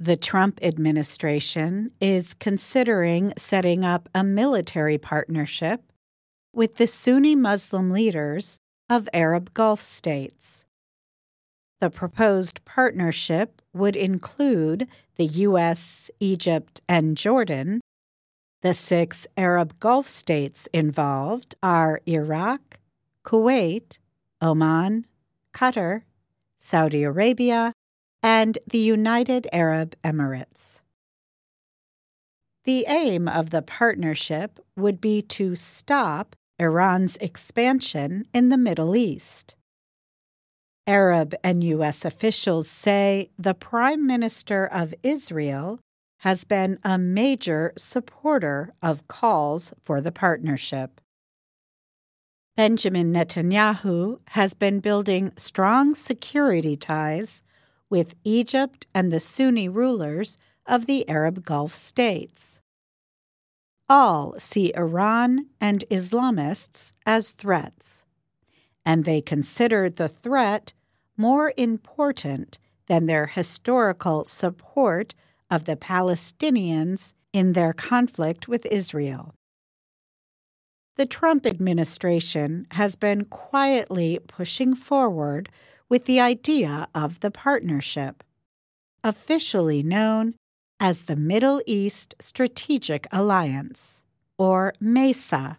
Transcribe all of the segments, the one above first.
The Trump administration is considering setting up a military partnership with the Sunni Muslim leaders of Arab Gulf states. The proposed partnership would include the U.S., Egypt, and Jordan. The 6 Arab Gulf states involved are Iraq, Kuwait, Oman, Qatar, Saudi Arabia, and the United Arab Emirates. The aim of the partnership would be to stop Iran's expansion in the Middle East. Arab and U.S. officials say the Prime Minister of Israel has been a major supporter of calls for the partnership. Benjamin Netanyahu has been building strong security ties with Egypt and the Sunni rulers of the Arab Gulf states. All see Iran and Islamists as threats, and they consider the threat more important than their historical support of the Palestinians in their conflict with Israel. The Trump administration has been quietly pushing forward with the idea of the partnership, officially known as the Middle East Strategic Alliance, or MESA.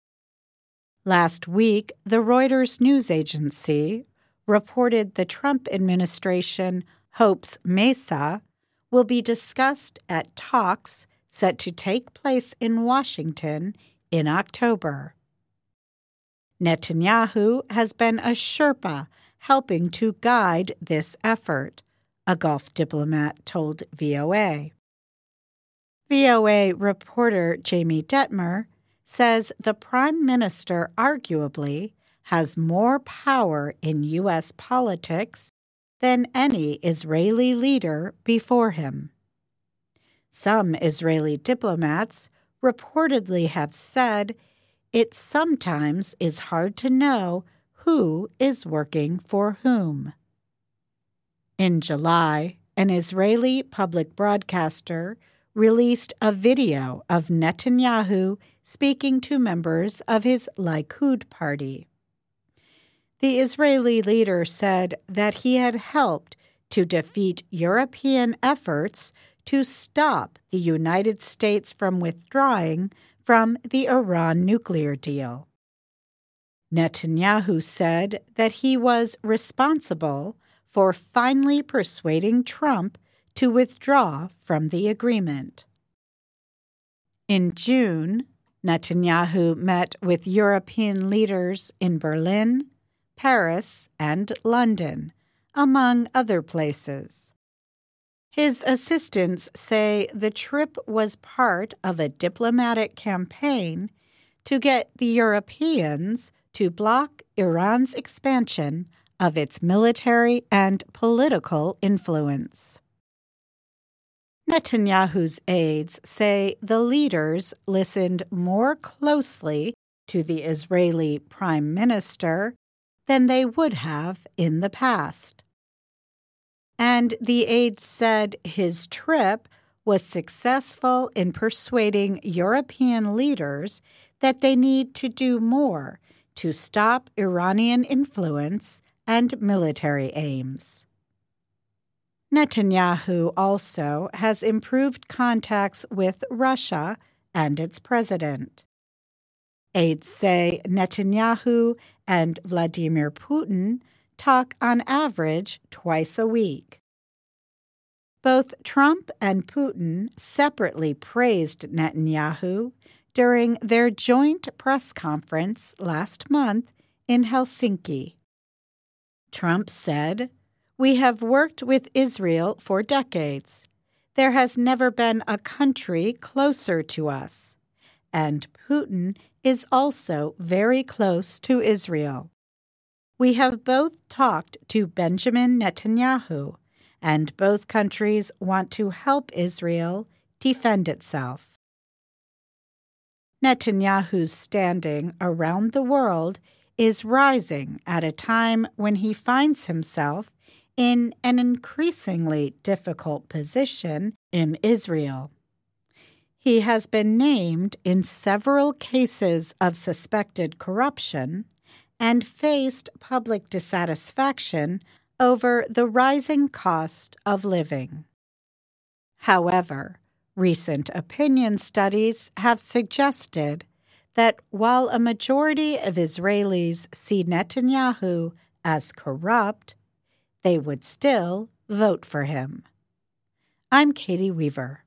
Last week, the Reuters news agency reported the Trump administration hopes MESA will be discussed at talks set to take place in Washington in October. Netanyahu has been a Sherpa helping to guide this effort, a Gulf diplomat told VOA. VOA reporter Jamie Detmer says the Prime Minister arguably has more power in U.S. politics than any Israeli leader before him. Some Israeli diplomats reportedly have said it sometimes is hard to know who is working for whom. In July, an Israeli public broadcaster released a video of Netanyahu speaking to members of his Likud party. The Israeli leader said that he had helped to defeat European efforts to stop the United States from withdrawing from the Iran nuclear deal. Netanyahu said that he was responsible for finally persuading Trump to withdraw from the agreement. In June, Netanyahu met with European leaders in Berlin, Paris, and London, among other places. His assistants say the trip was part of a diplomatic campaign to get the Europeans to block Iran's expansion of its military and political influence. Netanyahu's aides say the leaders listened more closely to the Israeli Prime Minister than they would have in the past. And the aides said his trip was successful in persuading European leaders that they need to do more to stop Iranian influence and military aims. Netanyahu also has improved contacts with Russia and its president. Aides say Netanyahu and Vladimir Putin talk on average twice a week. Both Trump and Putin separately praised Netanyahu during their joint press conference last month in Helsinki. Trump said, "We have worked with Israel for decades. There has never been a country closer to us. And Putin is also very close to Israel. We have both talked to Benjamin Netanyahu, and both countries want to help Israel defend itself." Netanyahu's standing around the world is rising at a time when he finds himself in an increasingly difficult position in Israel. He has been named in several cases of suspected corruption and faced public dissatisfaction over the rising cost of living. However, recent opinion studies have suggested that while a majority of Israelis see Netanyahu as corrupt, they would still vote for him. I'm Katie Weaver.